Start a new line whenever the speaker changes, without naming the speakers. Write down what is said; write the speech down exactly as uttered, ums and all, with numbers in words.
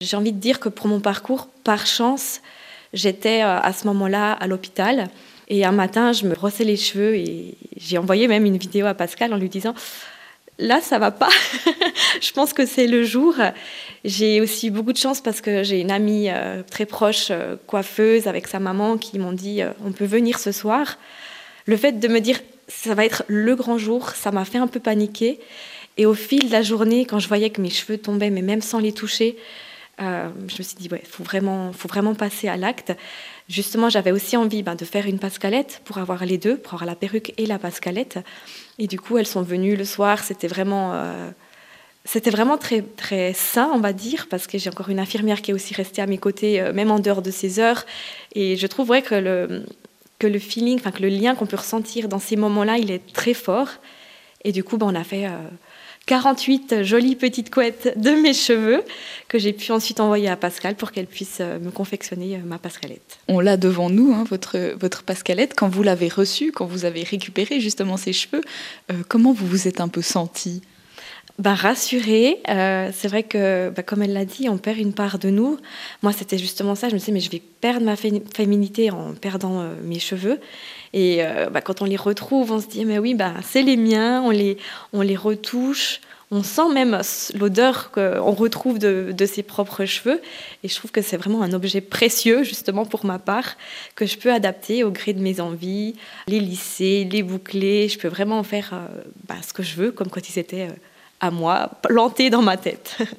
J'ai envie de dire que pour mon parcours, par chance, j'étais euh, à ce moment-là à l'hôpital. Et un matin, je me brossais les cheveux et j'ai envoyé même une vidéo à Pascal en lui disant « Là, ça va pas. Je pense que c'est le jour. » J'ai aussi beaucoup de chance parce que j'ai une amie euh, très proche, euh, coiffeuse, avec sa maman, qui m'ont dit euh, « On peut venir ce soir ». Le fait de me dire « Ça va être le grand jour », ça m'a fait un peu paniquer. Et au fil de la journée, quand je voyais que mes cheveux tombaient, mais même sans les toucher, Euh, je me suis dit, ouais, faut vraiment, faut vraiment passer à l'acte. Justement, j'avais aussi envie ben, de faire une pascalette pour avoir les deux, pour avoir la perruque et la pascalette. Et du coup, elles sont venues le soir. C'était vraiment, euh, c'était vraiment très, très sain, on va dire, parce que j'ai encore une infirmière qui est aussi restée à mes côtés, euh, même en dehors de ses heures. Et je trouve ouais, que, le, que le feeling, enfin, que le lien qu'on peut ressentir dans ces moments-là, il est très fort. Et du coup, ben, on a fait... Euh, quarante-huit jolies petites couettes de mes cheveux que j'ai pu ensuite envoyer à Pascal pour qu'elle puisse me confectionner ma pascalette.
On l'a devant nous, hein, votre, votre pascalette. Quand vous l'avez reçue, quand vous avez récupéré justement ces cheveux, euh, comment vous vous êtes un peu sentie ?
Ben, rassurée. Euh, c'est vrai que, ben, comme elle l'a dit, on perd une part de nous. Moi, c'était justement ça. Je me disais, mais je vais perdre ma fé- féminité en perdant euh, mes cheveux. Et euh, bah, quand on les retrouve, on se dit, mais oui, bah, c'est les miens, on les, on les retouche, on sent même l'odeur qu'on retrouve de, de ses propres cheveux. Et je trouve que c'est vraiment un objet précieux, justement pour ma part, que je peux adapter au gré de mes envies, les lisser, les boucler. Je peux vraiment en faire euh, bah, ce que je veux, comme quand ils étaient euh, à moi, plantés dans ma tête.